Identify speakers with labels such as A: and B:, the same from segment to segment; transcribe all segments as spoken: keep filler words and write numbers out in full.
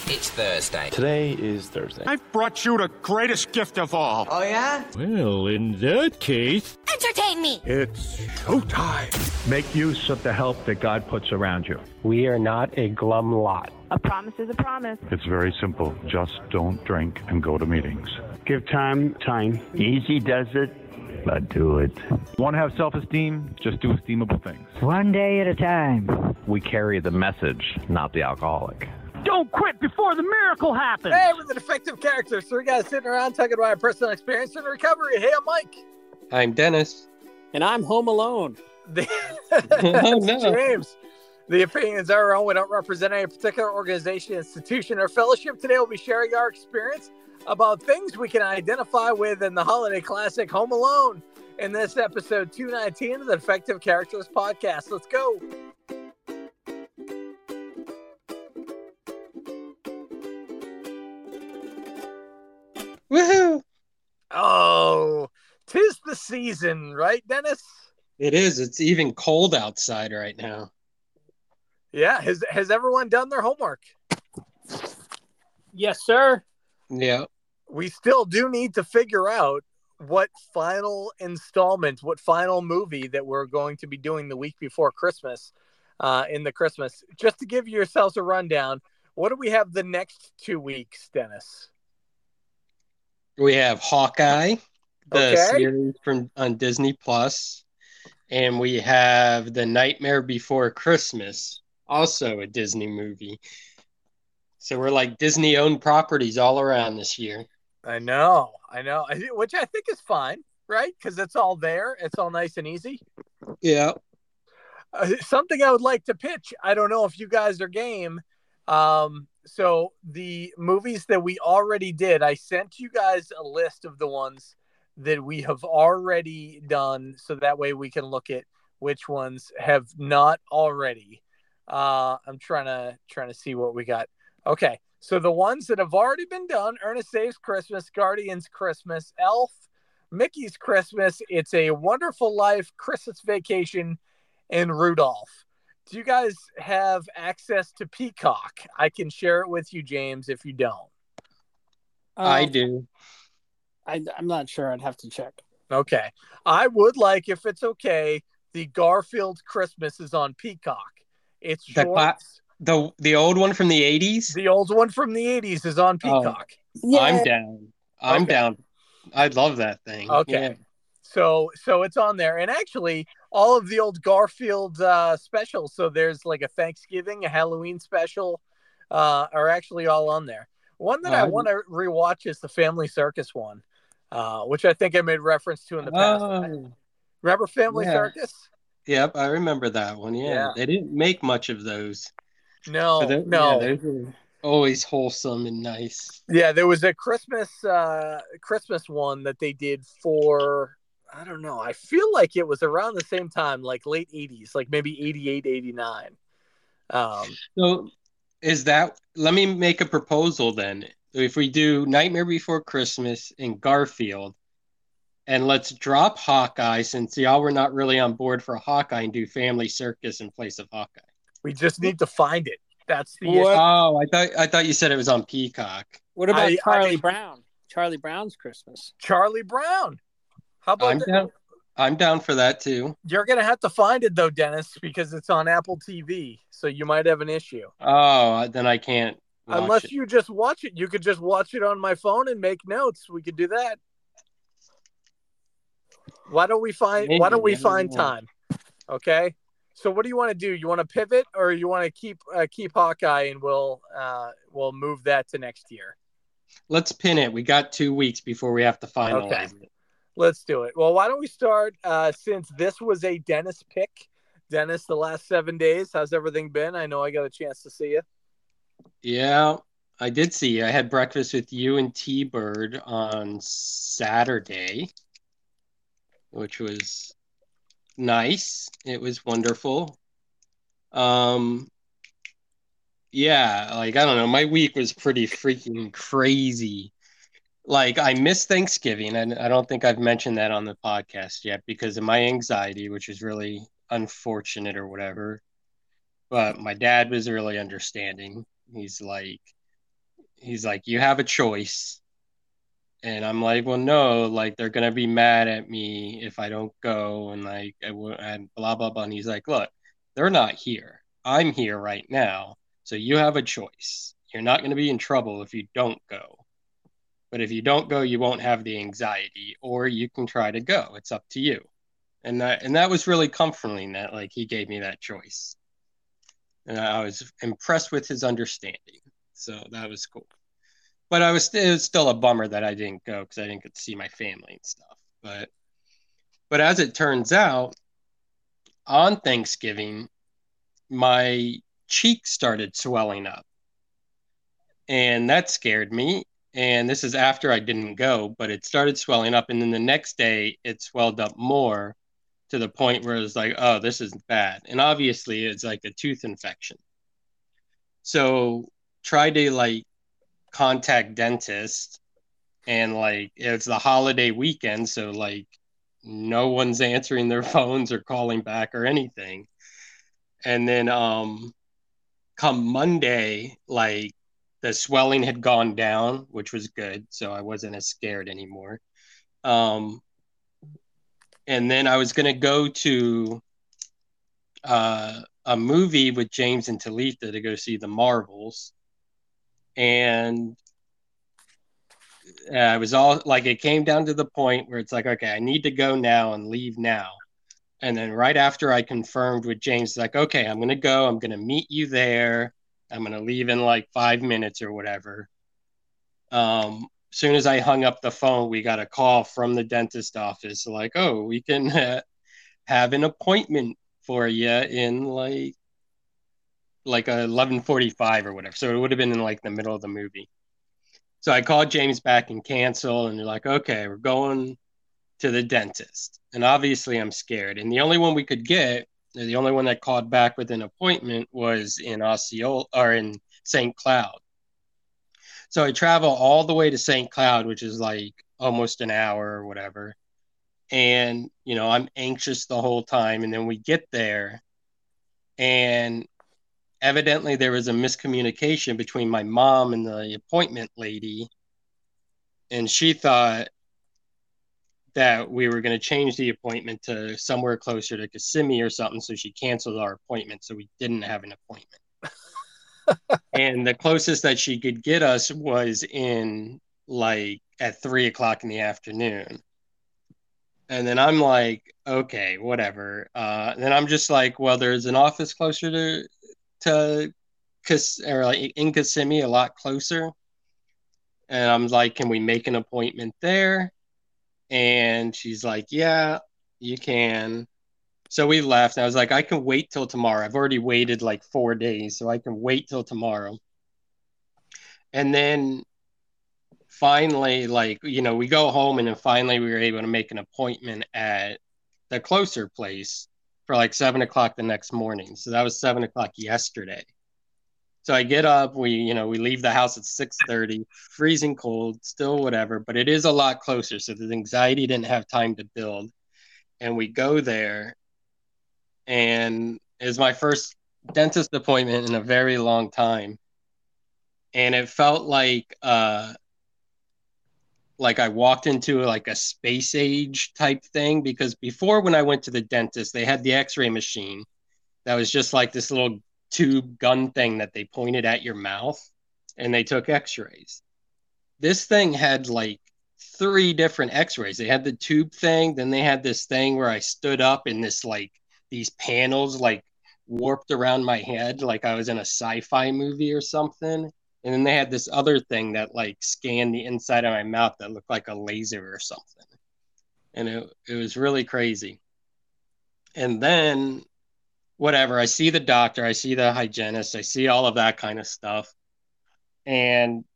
A: It's Thursday.
B: Today is Thursday.
C: I've brought you the greatest gift of all.
D: Oh, yeah?
E: Well, in that case...
F: Entertain me!
C: It's showtime.
G: Make use of the help that God puts around you.
H: We are not a glum lot.
I: A promise is a promise.
J: It's very simple. Just don't drink and go to meetings.
H: Give time, time.
G: Easy does it, but do it.
J: Want to have self-esteem? Just do esteemable things.
K: One day at a time.
L: We carry the message, not the alcoholic.
K: Don't quit before the miracle happens.
M: Hey, we're the Defective Characters. Three guys sitting around talking about our personal experience in recovery. Hey, I'm Mike.
N: I'm Dennis.
O: And I'm home alone.
M: The-
N: oh, no.
M: James. The opinions are our own. We don't represent any particular organization, institution, or fellowship. Today we'll be sharing our experience about things we can identify with in the holiday classic Home Alone in this episode two nineteen of the Defective Characters podcast. Let's go.
N: Woohoo!
M: Oh, 'tis the season, right, Dennis?
N: It is. It's even cold outside right now.
M: Yeah. Has has everyone done their homework?
O: Yes, sir.
N: Yeah.
M: We still do need to figure out what final installment, what final movie that we're going to be doing the week before Christmas, uh, in the Christmas. Just to give yourselves a rundown, what do we have the next two weeks, Dennis?
N: We have Hawkeye, the
M: Okay.
N: series from on Disney Plus, and we have The Nightmare Before Christmas, also a Disney movie. So we're like Disney-owned properties all around this year.
M: I know, I know, I, which I think is fine, right? Because it's all there. It's all nice and easy.
N: Yeah.
M: Uh, something I would like to pitch. I don't know if you guys are game. Um, so the movies that we already did, I sent you guys a list of the ones that we have already done. So that way we can look at which ones have not already. Uh, I'm trying to, trying to see what we got. Okay. So the ones that have already been done: Ernest Saves Christmas, Guardians Christmas, Elf, Mickey's Christmas, It's a Wonderful Life, Christmas Vacation, and Rudolph. Do you guys have access to Peacock? I can share it with you, James, if you don't.
N: Um, I
O: Um,
N: do.
O: I, I'm not sure. I'd have to check.
M: Okay. I would like, if it's okay, the Garfield Christmas is on Peacock. It's
N: The,
M: short.
N: cla- the the old one from the eighties?
M: The old one from the eighties is on Peacock.
N: Oh, I'm down. I'm
M: Okay.
N: down. I love that thing.
M: Okay.
N: Yeah.
M: So so it's on there. And actually, all of the old Garfield uh, specials, so there's like a Thanksgiving, a Halloween special, uh, are actually all on there. One that
N: Oh,
M: I
N: I-
M: want to rewatch is the Family Circus one, uh, which I think I made reference to in the past.
N: Oh,
M: Remember Family
N: yeah.
M: Circus?
N: Yep, I remember that one. Yeah.
M: Yeah.
N: They didn't make much of those.
M: No,
N: But they-
M: no.
N: Yeah, those were always wholesome and nice.
M: Yeah, there was a Christmas uh, Christmas one that they did for, I don't know, I feel like it was around the same time, like late eighties, like maybe eighty-eight, eighty-nine. Um,
N: So is that, let me make a proposal then. If we do Nightmare Before Christmas and Garfield, and let's drop Hawkeye, since y'all were not really on board for Hawkeye, and do Family Circus in place of Hawkeye.
M: we just need to find it. That's the
O: What?
M: issue.
N: Oh, I thought I thought you said it was on Peacock.
O: What about
M: I-
O: Charlie
M: I-
O: Brown? Charlie Brown's Christmas.
M: Charlie Brown. How about
N: I'm
M: that?
N: down. I'm down for that too.
M: You're going to have to find it, though, Dennis, because it's on Apple T V. So you might have an issue.
N: Oh, then I can't watch
M: Unless
N: it.
M: you just watch it. You could just watch it on my phone and make notes. We could do that. Why don't we find
N: Maybe,
M: why don't we
N: I don't
M: find
N: know.
M: time? Okay. So what do you want to do? You want to pivot, or you want to keep uh, keep Hawkeye, and we'll uh, we'll move that to next year?
N: Let's pin it. We got two weeks before we have to finalize
M: Okay.
N: it.
M: Let's do it. Well, why don't we start, uh, since this was a Dennis pick. Dennis, the last seven days, how's everything been? I know I got a chance to see you.
N: Yeah, I did see. I had breakfast with you and T-Bird on Saturday, which was nice. It was wonderful. Um, yeah, like, I don't know. My week was pretty freaking crazy. Like, I missed Thanksgiving, and I don't think I've mentioned that on the podcast yet because of my anxiety, which is really unfortunate or whatever. But my dad was really understanding. He's like, he's like, you have a choice. And I'm like, well, no, like they're going to be mad at me if I don't go. And like, I w- and blah, blah, blah. And he's like, look, they're not here. I'm here right now. So you have a choice. You're not going to be in trouble if you don't go. But if you don't go, you won't have the anxiety, or you can try to go. It's up to you. And that, and that was really comforting that like he gave me that choice. And I was impressed with his understanding. So that was cool. But I was, it was still a bummer that I didn't go because I didn't get to see my family and stuff. But but as it turns out, on Thanksgiving, my cheek started swelling up. And that scared me. And this is after I didn't go, but it started swelling up. And then the next day, it swelled up more to the point where it was like, oh, this is bad. And obviously, it's like a tooth infection. So try to like contact dentist. And like, it's the holiday weekend. So like, no one's answering their phones or calling back or anything. And then um, come Monday, like, the swelling had gone down, which was good. So I wasn't as scared anymore. Um, and then I was going to go to uh, a movie with James and Talitha to go see the Marvels. And I was all like, it came down to the point where it's like, okay, I need to go now and leave now. And then right after I confirmed with James, like, okay, I'm going to go. I'm going to meet you there. I'm going to leave in like five minutes or whatever. Um, as soon as I hung up the phone, we got a call from the dentist office. Like, oh, we can uh, have an appointment for you in like, like eleven forty-five or whatever. So it would have been in like the middle of the movie. So I called James back and canceled. And they're like, okay, we're going to the dentist. And obviously I'm scared. And the only one we could get, the only one that called back with an appointment was in Osceola or in Saint Cloud. So I travel all the way to Saint Cloud, which is like almost an hour or whatever. And, you know, I'm anxious the whole time. And then we get there and evidently there was a miscommunication between my mom and the appointment lady. And she thought that we were going to change the appointment to somewhere closer to Kissimmee or something. So she canceled our appointment. So we didn't have an appointment. And the closest that she could get us was in like at three o'clock in the afternoon. And then I'm like, okay, whatever. Uh, and then I'm just like, well, there's an office closer to, to Kiss or like in Kissimmee, a lot closer. And I'm like, can we make an appointment there? And she's like, yeah, you can. So we left. I was like, I can wait till tomorrow. I've already waited like four days, so I can wait till tomorrow. And then finally, like, you know, we go home and then finally we were able to make an appointment at the closer place for like seven o'clock the next morning. So that was seven o'clock yesterday. So I get up, we, you know, we leave the house at six thirty, freezing cold, still whatever, but it is a lot closer. So the anxiety didn't have time to build. And we go there, and it's my first dentist appointment in a very long time. And it felt like, uh, like I walked into like a space age type thing, because before when I went to the dentist, they had the x-ray machine that was just like this little tube gun thing that they pointed at your mouth and they took x-rays. This thing had like three different x-rays. They had the tube thing, then they had this thing where I stood up and this like these panels like warped around my head like I was in a sci-fi movie or something. And then they had this other thing that like scanned the inside of my mouth that looked like a laser or something. And it, it was really crazy. And then whatever, I see the doctor, I see the hygienist, I see all of that kind of stuff. And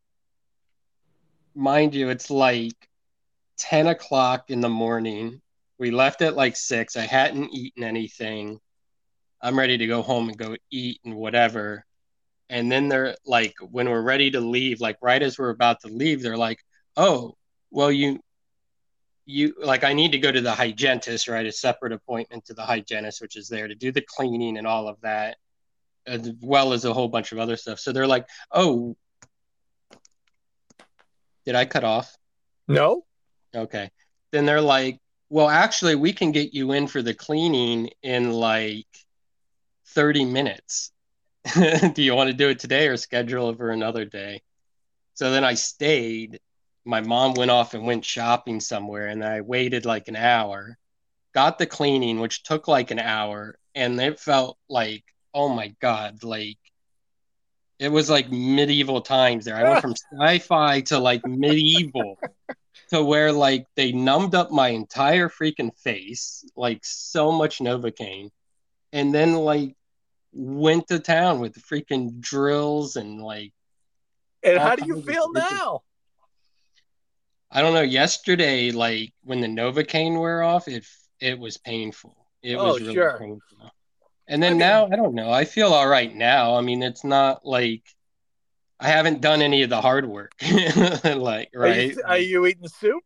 N: mind you, it's like ten o'clock in the morning. We left at like six. I hadn't eaten anything. I'm ready to go home and go eat and whatever. And then they're like, when we're ready to leave, like right as we're about to leave, they're like, oh, well, you, you like, I need to go to the hygienist, right? A separate appointment to the hygienist, which is there to do the cleaning and all of that, as well as a whole bunch of other stuff. So they're like, oh, Did I cut off?
M: No.
N: Okay. Then they're like, well, actually, we can get you in for the cleaning in like thirty minutes. Do you want to do it today or schedule it for another day? So then I stayed. My mom went off and went shopping somewhere, and I waited like an hour, got the cleaning, which took like an hour, and it felt like, oh my God, like it was like medieval times there. I went from sci-fi to like medieval to where like they numbed up my entire freaking face, like so much Novocaine, and then like went to town with the freaking drills and like.
M: And how do you feel now?
N: I don't know. Yesterday, like when the Novocaine wore off, it it was painful. It
M: Oh,
N: was really
M: sure.
N: painful. And then
M: I mean-
N: now, I don't know. I feel all right now. I mean, it's not like I haven't done any of the hard work. Like,
M: Are
N: right?
M: you, are you eating soup?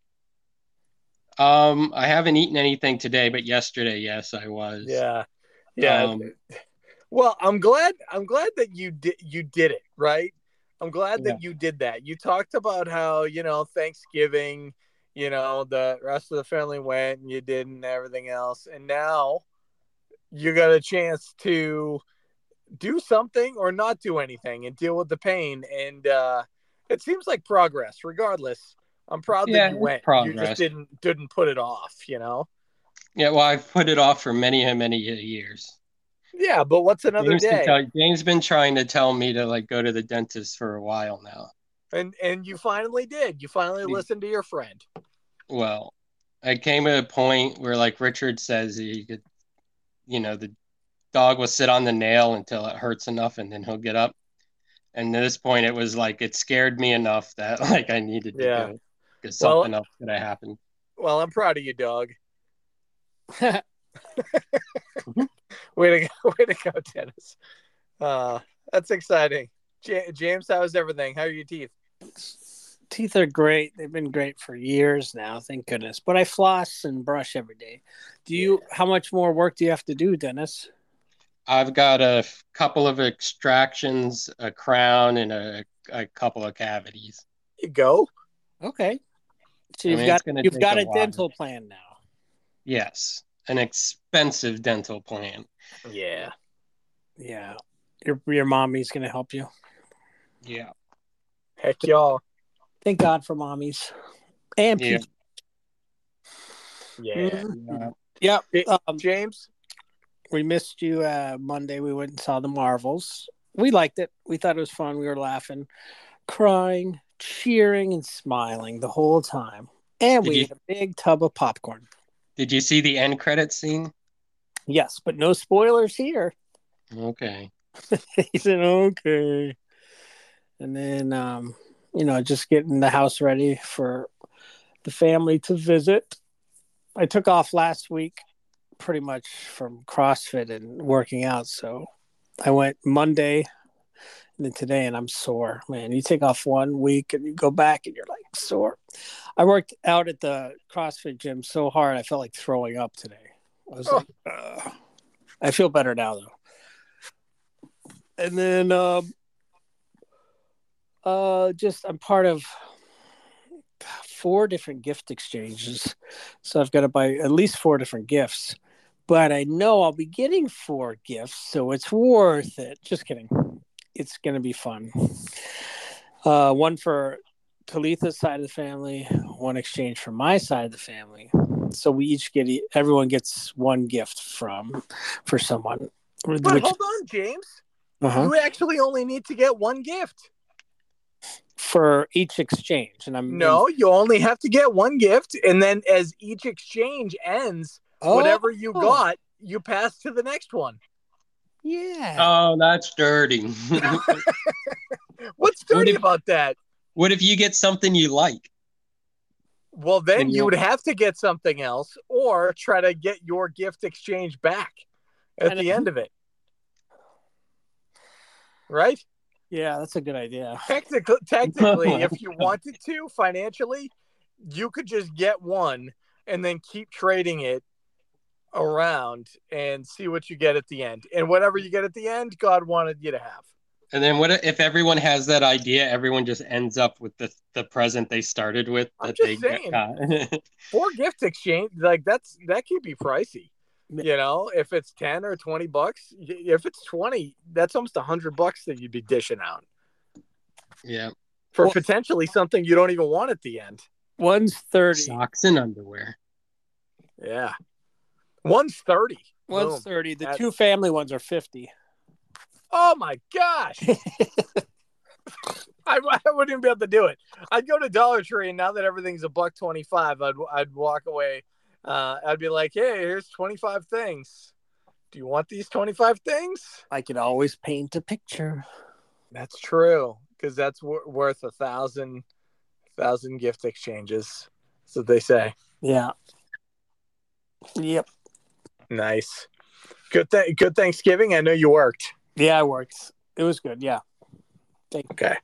N: Um, I haven't eaten anything today, but yesterday, yes, I was.
M: Yeah. Yeah.
N: Um,
M: Well, I'm glad. I'm glad that you did. You did it right. I'm glad that
N: Yeah.
M: you did that. You talked about how you know Thanksgiving, you know the rest of the family went and you didn't and everything else, and now you got a chance to do something or not do anything and deal with the pain. And uh, it seems like progress. Regardless, I'm proud
N: Yeah,
M: that you
N: it's
M: went. You
N: progress.
M: just didn't didn't put it off. You know.
N: Yeah, well, I've put it off for many, many years.
M: Yeah, but what's another
N: James, can
M: day?
N: tell, James been trying to tell me to like go to the dentist for a while now.
M: And and you finally did. You finally
N: Yeah.
M: listened to your friend.
N: Well, I came at a point where, like Richard says, he could, you know, the dog will sit on the nail until it hurts enough, and then he'll get up. And at this point, it was like it scared me enough that like I needed to
M: Yeah.
N: go because
M: Well-
N: something else could have happened.
M: Well, I'm proud of you, dog. Way to go, way to go, Dennis. Uh, that's exciting. J- James, how's everything? How are your teeth?
O: Teeth are great. They've been great for years now, thank goodness. But I floss and brush every day. Do you? How much more work do you have to do, Dennis?
N: I've got a f- couple of extractions, a crown, and a, a couple of cavities.
M: You go.
O: Okay. So
N: I
O: you've
N: mean,
O: got
N: it's gonna
O: you've
N: take
O: got
N: a
O: a
N: while.
O: dental plan now.
N: Yes, an expensive dental plan.
M: Yeah.
O: Yeah. Your your mommy's gonna help you.
N: Yeah.
M: Heck, y'all.
O: Thank God for mommies. And
N: Yeah.
O: people.
M: Yeah.
O: Mhm. Yep.
M: J-
O: Um,
M: James.
O: we missed you uh, Monday. We went and saw the Marvels. We liked it. We thought it was fun. We were laughing, crying, cheering, and smiling the whole time. And
N: Did
O: we
N: you-
O: ate a big tub of popcorn.
N: Did you see the end credit scene?
O: Yes, but no spoilers here.
N: Okay.
O: He said, okay. And then, um, you know, just getting the house ready for the family to visit. I took off last week pretty much from CrossFit and working out. So I went Monday and then today, and I'm sore. Man, you take off one week and you go back and you're like sore. I worked out at the CrossFit gym so hard, I felt like throwing up today. I was
M: Oh.
O: like, Ugh. I feel better now, though. And then, um, uh, just I'm part of four different gift exchanges, so I've got to buy at least four different gifts. But I know I'll be getting four gifts, so it's worth it. Just kidding. It's gonna be fun. Uh, one for Talitha's side of the family, one exchange for my side of the family. So we each get everyone gets one gift from for someone.
M: But
O: Which-
M: hold on, James.
O: uh-huh.
M: You actually only need to get one gift.
O: For each exchange, and I'm
M: No, you only have to get one gift, and then as each exchange ends,
O: Oh,
M: whatever you got, you pass to the next one.
O: Yeah.
N: Oh, that's dirty.
M: What's dirty
N: if-
M: about that?
N: What if you get something you like?
M: Well, then
N: And
M: you
N: you-
M: would have to get something else or try to get your gift exchange back at
O: And-
M: the end of it. Right?
O: Yeah, that's a good idea.
M: Technically, technically, if you wanted to financially, you could just get one and then keep trading it around and see what you get at the end. And whatever you get at the end, God wanted you to have.
N: And then what if everyone has that idea? Everyone just ends up with the the present they started with.
M: I'm
N: That
M: just
N: they
M: saying.
N: got.
M: For gift exchange, like that's that could be pricey. You know, if it's ten or twenty bucks, if it's twenty, that's almost a hundred bucks that you'd be dishing out.
N: Yeah.
M: For
O: Well-
M: potentially something you don't even want at the end.
O: One's thirty.
N: Socks and underwear.
M: Yeah. One's thirty.
O: One's
M: Boom.
O: thirty. The
M: That-
O: two family ones are fifty.
M: Oh my gosh. I, I wouldn't even be able to do it. I'd go to Dollar Tree, and now that everything's a buck twenty-five, I'd I'd walk away. Uh, I'd be like, "Hey, here's twenty-five things. Do you want these twenty-five things?"
O: I could always paint a picture.
M: That's true, because that's w- worth a thousand, thousand gift exchanges. That's what they say.
O: Yeah. Yep.
M: Nice. Good th- Good Thanksgiving. I know you worked.
O: Yeah, it worked. It was good. Yeah. Thank
M: Okay.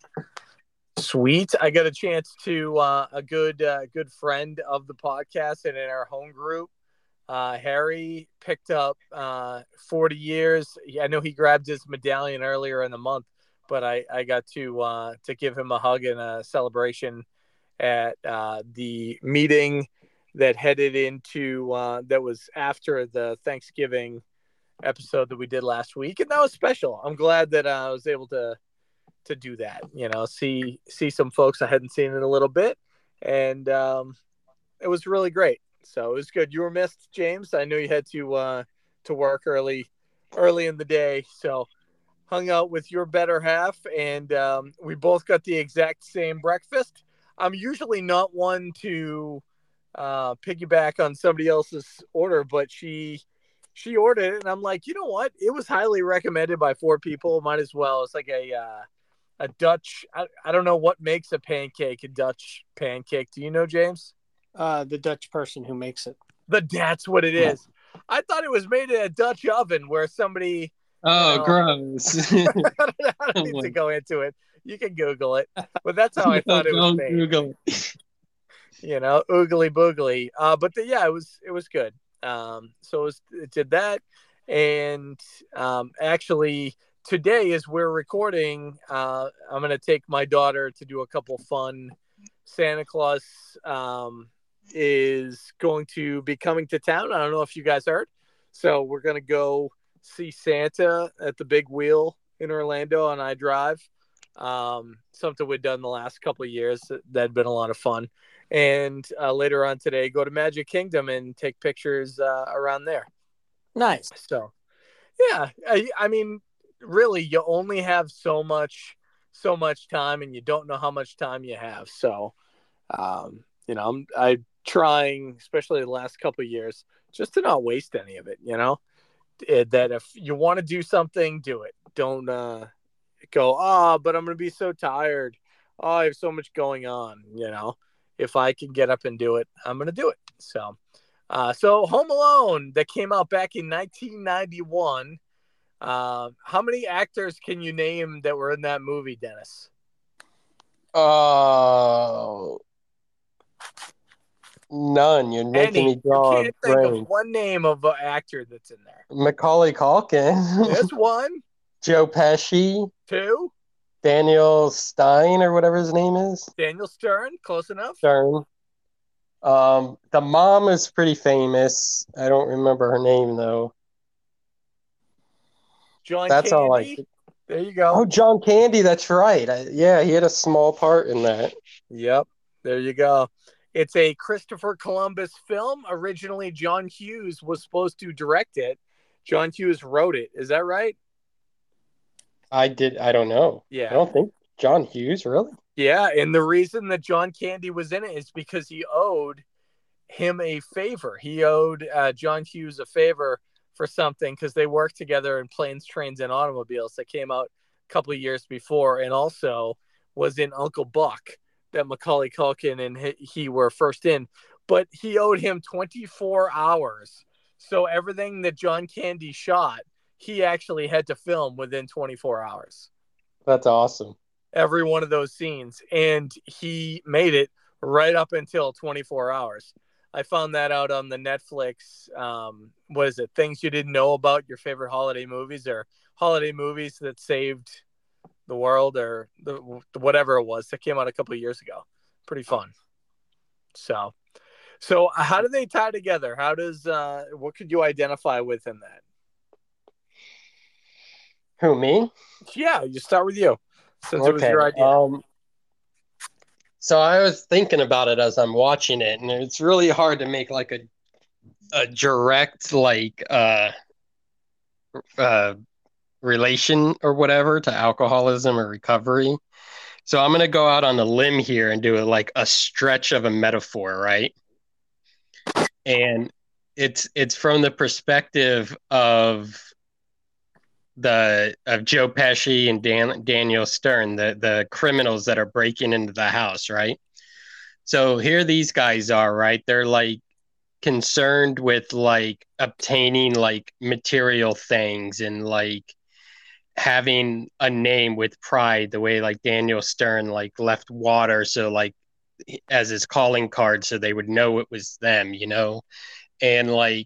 M: Sweet. I got a chance to uh, a good uh, good friend of the podcast and in our home group. Uh, Harry picked up uh, forty years. I know he grabbed his medallion earlier in the month, but I, I got to uh, to give him a hug and a celebration at uh, the meeting that headed into uh, that was after the Thanksgiving episode that we did last week, and that was special. I'm glad that uh, I was able to to do that, you know, see see some folks I hadn't seen in a little bit, and um, it was really great. So it was good. You were missed, James. I know you had to uh, to work early early in the day, so hung out with your better half, and um, we both got the exact same breakfast. I'm usually not one to uh, piggyback on somebody else's order, but she she ordered it, and I'm like, you know what? It was highly recommended by four people. Might as well. It's like a uh, a Dutch. I, I don't know what makes a pancake a Dutch pancake. Do you know, James?
O: Uh, the Dutch person who makes it.
M: The that's what it is. I thought it was made in a Dutch oven where somebody.
N: Oh,
M: You know.
N: gross.
M: I don't need to go into it. You can Google it, but that's how I thought it was
N: Don't
M: made.
N: Google it.
M: You know, oogly boogly. Uh, but the, yeah, it was it was good. Um, so it, was, it did that, and um, actually today as we're recording, uh, I'm gonna take my daughter to do a couple fun. Santa Claus um, is going to be coming to town. I don't know if you guys heard. So we're gonna go see Santa at the Big Wheel in Orlando on I Drive. Um, something we've done the last couple of years that had been a lot of fun. And uh, later on today, go to Magic Kingdom and take pictures uh, around there.
O: Nice.
M: So, yeah, I, I mean, really, you only have so much, so much time, and you don't know how much time you have. So, um, you know, I'm, I'm trying, especially the last couple of years, just to not waste any of it. You know, it, that if you want to do something, do it. Don't uh, go, oh, but I'm going to be so tired. Oh, I have so much going on. You know, if I can get up and do it, I'm going to do it. So, uh, so Home Alone that came out back in nineteen ninety-one. Uh, how many actors can you name that were in that movie, Dennis?
N: Oh, none. You're making
M: Any.
N: me draw
M: You
N: a
M: can't think
N: brain.
M: of one name of an actor that's in there.
N: Macaulay Culkin,
M: There's one,
N: Joe Pesci,
M: two,
N: Daniel Stein, or whatever his name is.
M: Daniel Stern, close enough.
N: Stern. Um, the mom is pretty famous. I don't remember her name though.
M: John
N: That's
M: Candy.
N: all I.
M: There you go.
N: Oh, John Candy. That's right. I, yeah, he had a small part in that.
M: Yep. There you go. It's a Christopher Columbus film. Originally, John Hughes was supposed to direct it. John Hughes wrote it. Is that right?
N: I did. I don't know.
M: Yeah.
N: I don't think John Hughes really.
M: Yeah, and the reason that John Candy was in it is because he owed him a favor. He owed uh, John Hughes a favor for something because they worked together in Planes, Trains, and Automobiles that came out a couple of years before, and also was in Uncle Buck that Macaulay Culkin and he, he were first in. But he owed him twenty-four hours. So everything that John Candy shot, he actually had to film within twenty-four hours.
N: That's awesome.
M: Every one of those scenes, and he made it right up until twenty-four hours. I found that out on the Netflix. Um, what is it? Things you didn't know about your favorite holiday movies, or holiday movies that saved the world or the, whatever it was that came out a couple of years ago. Pretty fun. So, so how do they tie together? How does uh, what could you identify with in that?
N: Who, me?
M: Yeah, you start with you since it was
N: Okay.
M: your idea.
N: Um, so I was thinking about it as I'm watching it, and it's really hard to make like a a direct like uh uh relation or whatever to alcoholism or recovery. So I'm gonna go out on a limb here and do a, like a stretch of a metaphor, right? And it's it's from the perspective of the of Joe Pesci and Dan, Daniel Stern, the the criminals that are breaking into the house, right? So here these guys are, right? They're like concerned with like obtaining like material things and like having a name with pride, the way like Daniel Stern like left water so like as his calling card so they would know it was them, you know? And like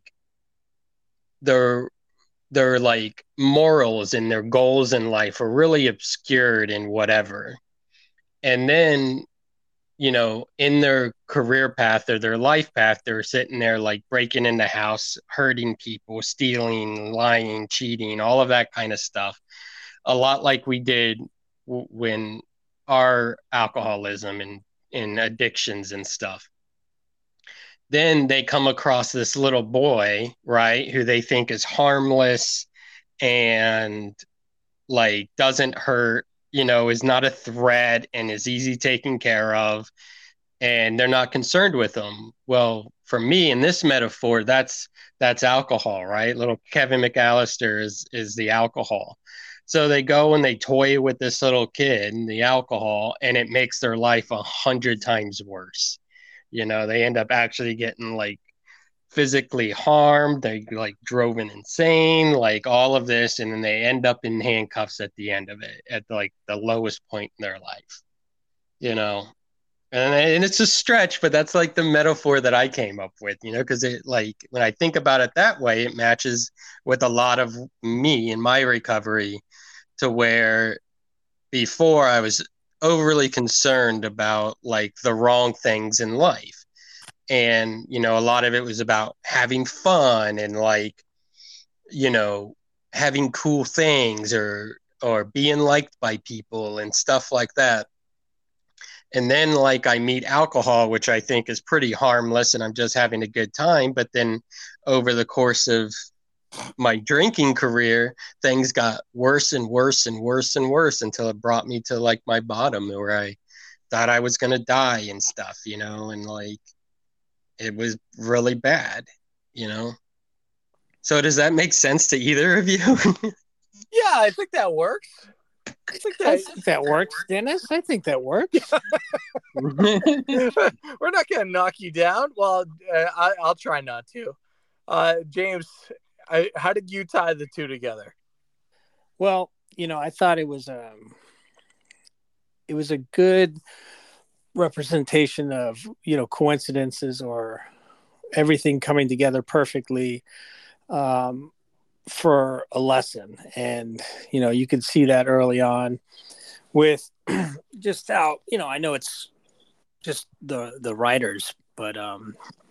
N: they're their like morals and their goals in life are really obscured and whatever. And then, you know, in their career path or their life path, they're sitting there like breaking in the house, hurting people, stealing, lying, cheating, all of that kind of stuff. A lot like we did w- when our alcoholism and, and addictions and stuff. Then they come across this little boy, right, who they think is harmless and like doesn't hurt, you know, is not a threat and is easy taken care of, and they're not concerned with him. Well, for me in this metaphor, that's that's alcohol, right? Little Kevin McAllister is is the alcohol. So they go and they toy with this little kid and the alcohol, and it makes their life a hundred times worse. You know, they end up actually getting like physically harmed. They like drove in insane, like all of this. And then they end up in handcuffs at the end of it, at like the lowest point in their life, you know, and, and it's a stretch, but that's like the metaphor that I came up with, you know, because it like when I think about it that way, it matches with a lot of me in my recovery to where before I was overly concerned about like the wrong things in life. And, you know, a lot of it was about having fun and like, you know, having cool things or, or being liked by people and stuff like that. And then like I meet alcohol, which I think is pretty harmless and I'm just having a good time. But then over the course of my drinking career, things got worse and worse and worse and worse until it brought me to like my bottom where I thought I was going to die and stuff, you know, and like it was really bad, you know. So does that make sense to either of you?
M: Yeah, I think that works. I think that,
O: I think that works, Dennis. I think that works.
M: We're not going to knock you down. Well, uh, I, I'll try not to. Uh, James, I, how did you tie the two together?
O: Well, you know, I thought it was um, it was a good representation of, you know, coincidences or everything coming together perfectly um, for a lesson. And, you know, you could see that early on with just how, you know, I know it's just the, the writers, but, um,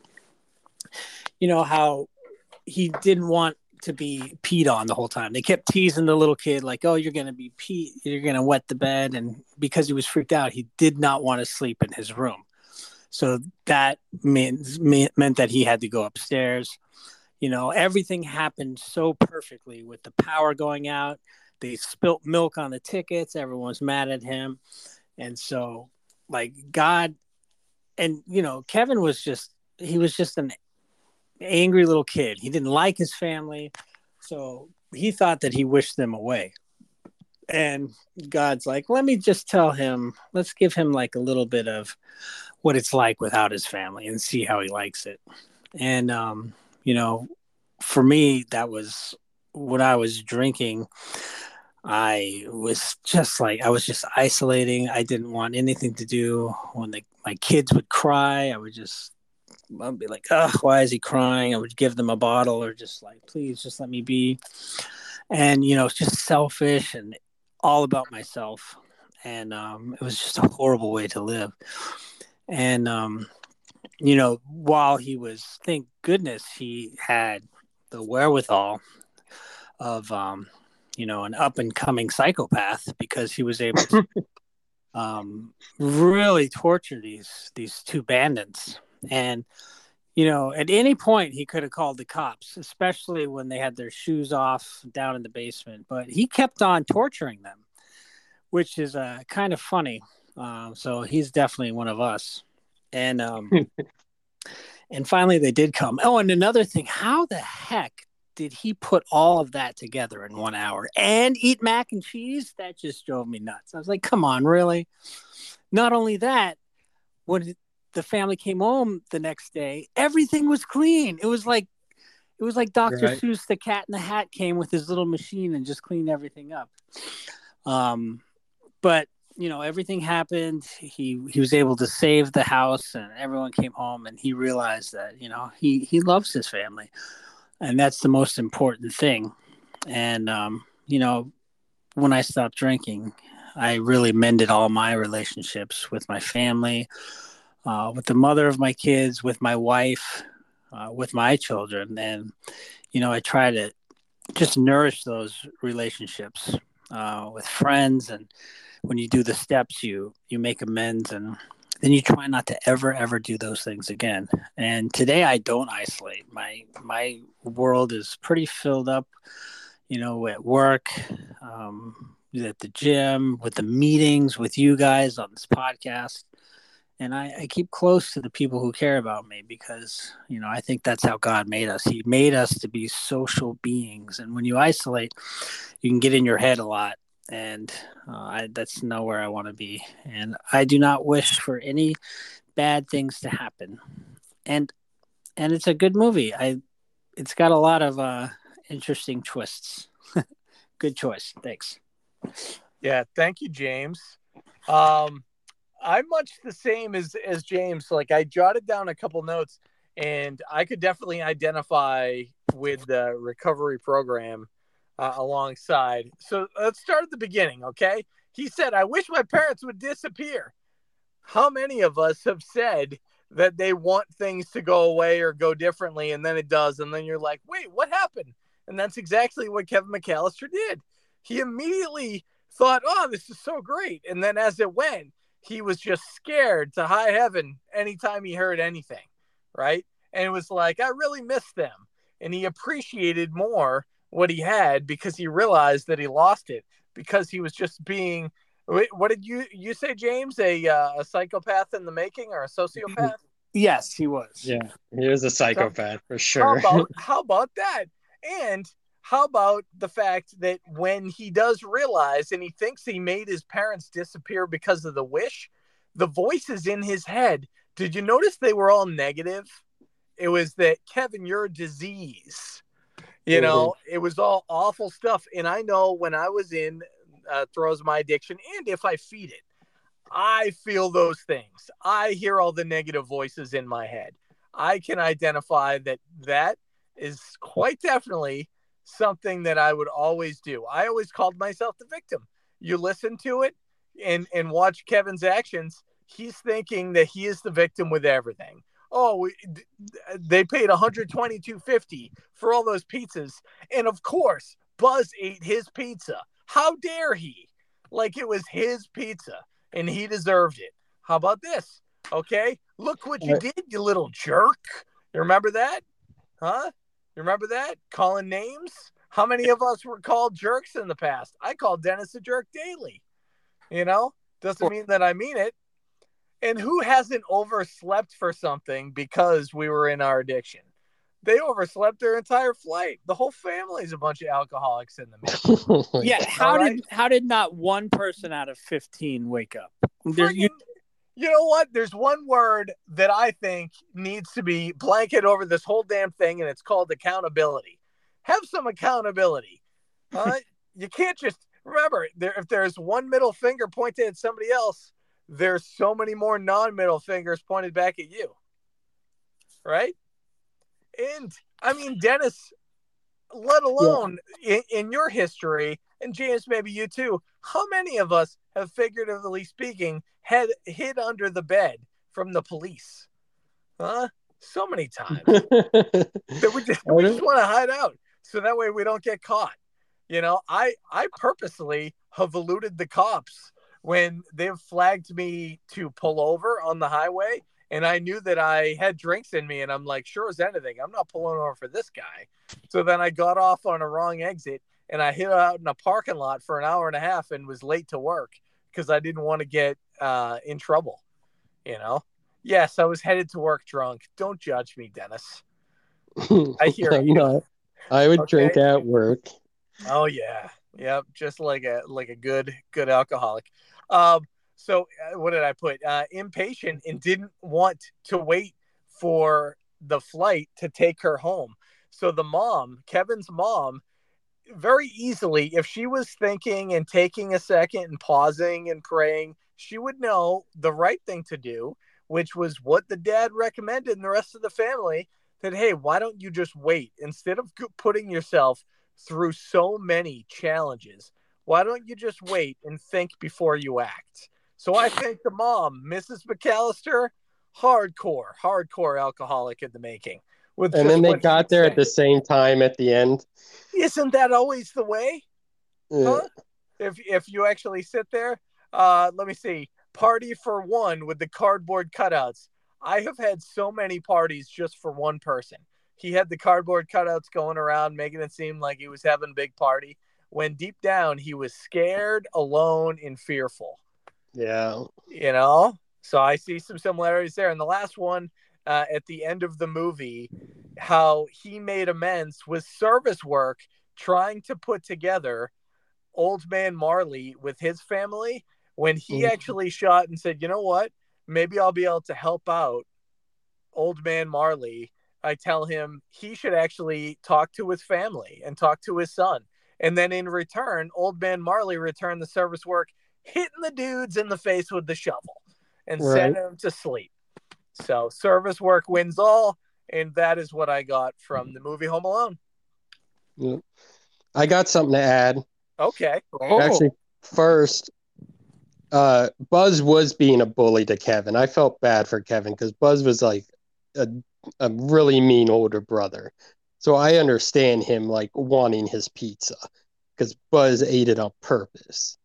O: you know, how he didn't want to be peed on the whole time. They kept teasing the little kid like, oh, you're going to be peed, you're going to wet the bed. And because he was freaked out, he did not want to sleep in his room. So that means, meant that he had to go upstairs. You know, everything happened so perfectly with the power going out. They spilt milk on the tickets. Everyone's mad at him. And so like God, and, you know, Kevin was just, he was just an angry little kid. He didn't like his family, so he thought that he wished them away. And God's like, let me just tell him, let's give him like a little bit of what it's like without his family and see how he likes it. And um you know, for me, that was when I was drinking. I was just like, I was just isolating. I didn't want anything to do. When the, my kids would cry, I would just I'd be like, oh, why is he crying? I would give them a bottle or just like, please just let me be. And, you know, it's just selfish and all about myself. And um, it was just a horrible way to live. And, um, you know, while he was, thank goodness he had the wherewithal of, um, you know, an up and coming psychopath, because he was able to um, really torture these, these two bandits. And, you know, at any point he could have called the cops, especially when they had their shoes off down in the basement. But he kept on torturing them, which is uh, kind of funny. Uh, so he's definitely one of us. And um, and finally they did come. Oh, and another thing, how the heck did he put all of that together in one hour and eat mac and cheese? That just drove me nuts. I was like, come on, really? Not only that, when the family came home the next day, everything was clean. It was like it was like Doctor
N: Right.
O: Seuss, the Cat in the Hat, came with his little machine and just cleaned everything up. Um, but you know, everything happened. He he was able to save the house, and everyone came home, and he realized that, you know, he he loves his family, and that's the most important thing. And um, you know, when I stopped drinking, I really mended all my relationships with my family, uh, with the mother of my kids, with my wife, uh, with my children, and you know, I try to just nourish those relationships uh, with friends. And when you do the steps, you you make amends, and then you try not to ever ever do those things again. And today I don't isolate. My my world is pretty filled up, you know, at work, um, at the gym, with the meetings, with you guys on this podcast. And I, I keep close to the people who care about me, because, you know, I think that's how God made us. He made us to be social beings. And when you isolate, you can get in your head a lot. And uh, I, that's nowhere I want to be. And I do not wish for any bad things to happen. And and it's a good movie. I it's got a lot of uh, interesting twists. Good choice. Thanks.
M: Yeah, thank you, James. Um, I'm much the same as as James. Like, I jotted down a couple notes, and I could definitely identify with the recovery program uh, alongside. So let's start at the beginning, okay? He said, "I wish my parents would disappear." How many of us have said that they want things to go away or go differently, and then it does, and then you're like, wait, what happened? And that's exactly what Kevin McAllister did. He immediately thought, oh, this is so great. And then as it went, he was just scared to high heaven anytime he heard anything, right? And it was like, I really miss them. And he appreciated more what he had, because he realized that he lost it, because he was just being, what did you you say, James? A uh, a psychopath in the making, or a sociopath?
O: Yes, he was.
N: Yeah, he was a psychopath for
M: How
N: sure.
M: about, how about that? And how about the fact that when he does realize, and he thinks he made his parents disappear because of the wish, the voices in his head, did you notice they were all negative? It was that, Kevin, you're a disease. You know, it was all awful stuff. And I know when I was in uh, Throws My Addiction, and if I feed it, I feel those things. I hear all the negative voices in my head. I can identify that that is quite definitely something that I would always do. I always called myself the victim. You listen to it and, and watch Kevin's actions. He's thinking that he is the victim with everything. Oh, we, they paid one hundred twenty-two fifty for all those pizzas. And of course, Buzz ate his pizza. How dare he? Like it was his pizza and he deserved it. How about this? Okay. Look what you did, you little jerk. You remember that? Huh? You remember that? Calling names? How many of us were called jerks in the past? I called Dennis a jerk daily. You know? Doesn't mean that I mean it. And who hasn't overslept for something because we were in our addiction? They overslept their entire flight. The whole family's a bunch of alcoholics in the mix.
O: Yeah, how
M: right?
O: did how did not one person out of fifteen wake up? There,
M: you, you know what? There's one word that I think needs to be blanket over this whole damn thing, and it's called accountability. Have some accountability. Uh, you can't just remember there. If there's one middle finger pointed at somebody else, there's so many more non-middle fingers pointed back at you. Right? And I mean, Dennis, let alone yeah. in, in your history, and James, maybe you too, how many of us have, figuratively speaking, had hid under the bed from the police? Huh? So many times. that we just, we just want to hide out so that way we don't get caught. You know, I, I purposely have eluded the cops when they've flagged me to pull over on the highway, and I knew that I had drinks in me, and I'm like, sure as anything, I'm not pulling over for this guy. So then I got off on a wrong exit, and I hid out in a parking lot for an hour and a half and was late to work because I didn't want to get uh, in trouble. You know? Yes, I was headed to work drunk. Don't judge me, Dennis. I hear you.
A: Not. I would okay. drink at work.
M: Oh yeah, yep, just like a like a good good alcoholic. Um, so uh, what did I put? Uh, impatient and didn't want to wait for the flight to take her home. So the mom, Kevin's mom, very easily, if she was thinking and taking a second and pausing and praying, she would know the right thing to do, which was what the dad recommended and the rest of the family, that, hey, why don't you just wait? Instead of putting yourself through so many challenges, why don't you just wait and think before you act? So I think the mom, Missus McAllister, hardcore, hardcore alcoholic in the making. With
A: and then they got there saying. At the same time at the end.
M: Isn't that always the way? Yeah. Huh? If if you actually sit there, uh, let me see. Party for one with the cardboard cutouts. I have had so many parties just for one person. He had the cardboard cutouts going around, making it seem like he was having a big party, when deep down he was scared, alone, and fearful.
A: Yeah.
M: You know? So I see some similarities there. And the last one, uh, at the end of the movie, how he made amends with service work, trying to put together Old Man Marley with his family, when he mm-hmm. actually shot and said, you know what? Maybe I'll be able to help out Old Man Marley. I tell him he should actually talk to his family and talk to his son. And then in return, Old Man Marley returned the service work, hitting the dudes in the face with the shovel and right. sent them to sleep. So service work wins all. And that is what I got from the movie Home Alone.
A: Yeah. I got something to add.
M: Okay.
A: Oh. Actually, first, uh, Buzz was being a bully to Kevin. I felt bad for Kevin because Buzz was like a, a really mean older brother. So I understand him like wanting his pizza because Buzz ate it on purpose.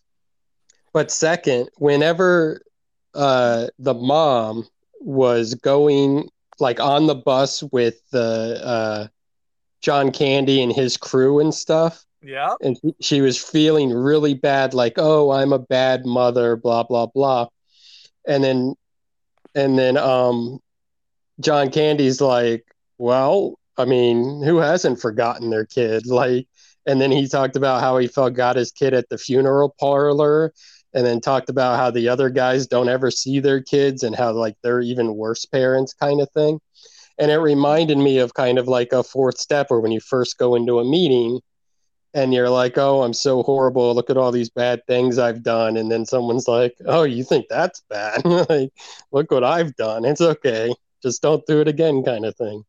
A: But second, whenever uh, the mom was going like on the bus with the uh, John Candy and his crew and stuff,
M: yeah,
A: and she was feeling really bad, like, oh, I'm a bad mother, blah blah blah, and then and then um, John Candy's like, well, I mean, who hasn't forgotten their kid? Like, and then he talked about how he forgot his kid at the funeral parlor, and then talked about how the other guys don't ever see their kids and how like they're even worse parents, kind of thing. And it reminded me of kind of like a fourth step, where when you first go into a meeting and you're like, oh, I'm so horrible, look at all these bad things I've done. And then someone's like, oh, you think that's bad? Like, look what I've done. It's okay. Just don't do it again, kind of thing.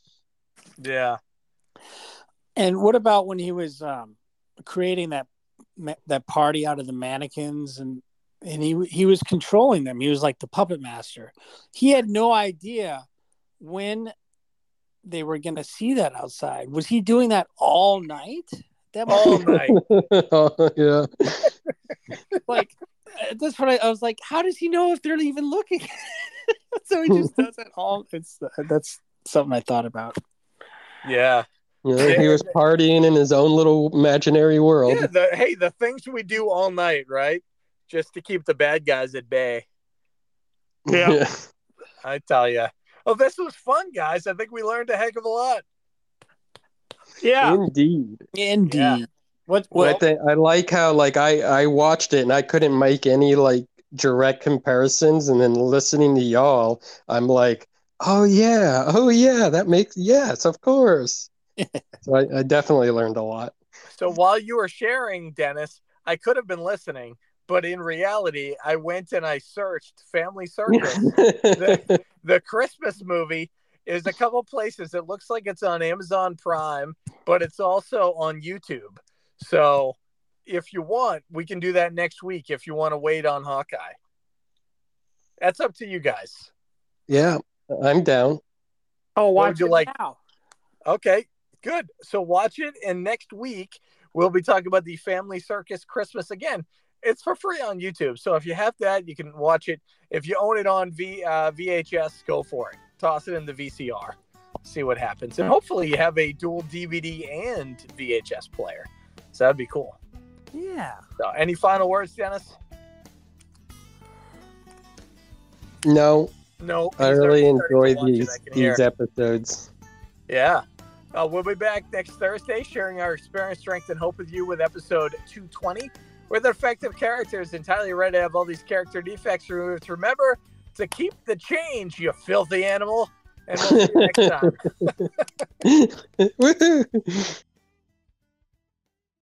M: Yeah.
O: And what about when he was um, creating that that party out of the mannequins, and and he he was controlling them? He was like the puppet master. He had no idea when they were going to see that outside. Was he doing that all night? That
M: all night.
A: Oh, yeah.
O: Like, that's what I, I was like, how does he know if they're even looking? So he just does it all. It's that's something I thought about.
M: Yeah.
A: Yeah, he was partying in his own little imaginary world.
M: Yeah, the, hey, the things we do all night, right? Just to keep the bad guys at bay.
O: Yeah. yeah.
M: I tell you. Oh, this was fun, guys. I think we learned a heck of a lot.
O: Yeah.
A: Indeed.
O: Indeed. Yeah.
A: What, what? I, think, I like how, like, I, I watched it and I couldn't make any, like, direct comparisons. And then listening to y'all, I'm like, oh, yeah. Oh, yeah. That makes, yes, of course. So I, I definitely learned a lot.
M: So while you were sharing, Dennis, I could have been listening, but in reality, I went and I searched Family Circus. the, the Christmas movie is a couple places. It looks like it's on Amazon Prime, but it's also on YouTube. So if you want, we can do that next week if you want to wait on Hawkeye. That's up to you guys.
A: Yeah, I'm down.
O: Oh,
M: What
O: watch
M: would you
O: it
M: like?
O: now.
M: Okay, good. So watch it, and next week we'll be talking about the Family Circus Christmas again. It's for free on YouTube, so if you have that, you can watch it. If you own it on v, uh, V H S, go for it. Toss it in the V C R. See what happens. And hopefully you have a dual D V D and V H S player. So that'd be cool.
O: Yeah.
M: So any final words, Dennis?
A: No,
M: No.
A: I
M: he's
A: really
M: already started to
A: enjoy
M: watch it,
A: these
M: I can hear.
A: these episodes.
M: Yeah. Uh, we'll be back next Thursday sharing our experience, strength, and hope with you with episode two twenty, with effective characters entirely ready to have all these character defects removed. Remember to keep the change, you filthy animal. And we'll see you next time.
A: Woohoo!